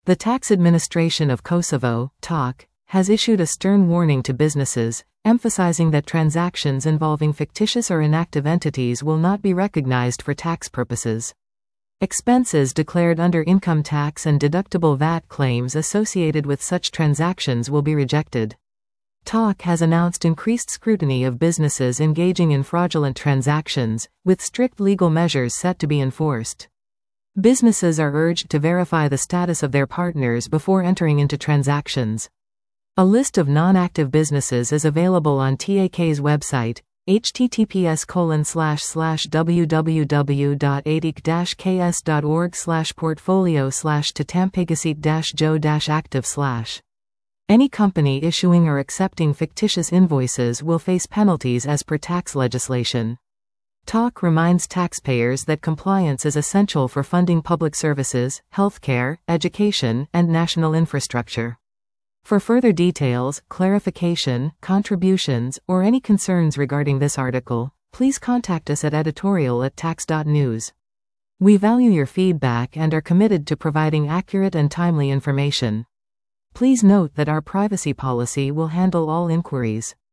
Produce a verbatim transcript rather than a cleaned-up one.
The Tax Administration of Kosovo, T A K, has issued a stern warning to businesses, emphasizing that transactions involving fictitious or inactive entities will not be recognized for tax purposes. Expenses declared under income tax and deductible V A T claims associated with such transactions will be rejected. T A K has announced increased scrutiny of businesses engaging in fraudulent transactions, with strict legal measures set to be enforced. Businesses are urged to verify the status of their partners before entering into transactions. A list of non-active businesses is available on T A K's website, h t t p s colon slash slash w w w dot a t i k dash k s dot org slash portfolio slash tatampegasit dash joe dash active slash. Any company issuing or accepting fictitious invoices will face penalties as per tax legislation. T A K reminds taxpayers that compliance is essential for funding public services, healthcare, education, and national infrastructure. For further details, clarification, contributions, or any concerns regarding this article, please contact us at editorial at tax dot news. We value your feedback and are committed to providing accurate and timely information. Please note that our privacy policy will handle all inquiries.